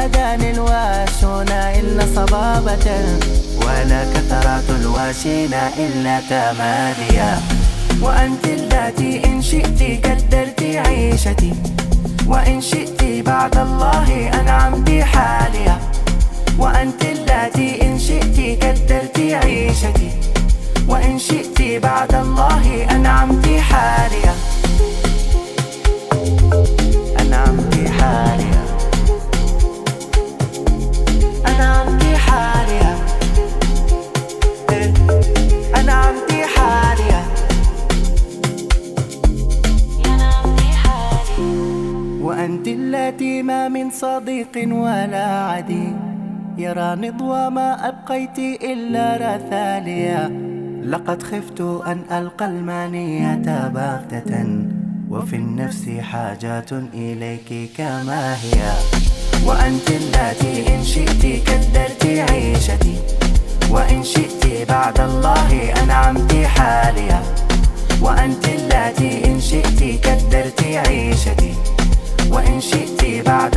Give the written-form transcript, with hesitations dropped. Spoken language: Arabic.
هداني الواشون إلا صبابة، ولا كثرات الواشين إلا تماديا. وأنت التي إن شئت قدرت عيشتي، وإن شئت بعد الله أنعمت حاليا. وأنت التي إن شئت قدرت عيشتي، وإن شئت بعد الله أنعمت حاليا. أنعمت حاليا، أنعمت حاليا، أنعمت حاليا. وأنت التي ما من صديق ولا عدي يرى نضوى ما أبقيت إلا رثاليا. لقد خفت أن ألقى المانية بغتة، وفي النفس حاجات إليك كما هي. وأنت التي إن شئت قدرت عيشتي، وإن شئت بعد الله أنعمت حاليا. وأنت التي إن شئت قدرت عيشتي، وإن شئت بعد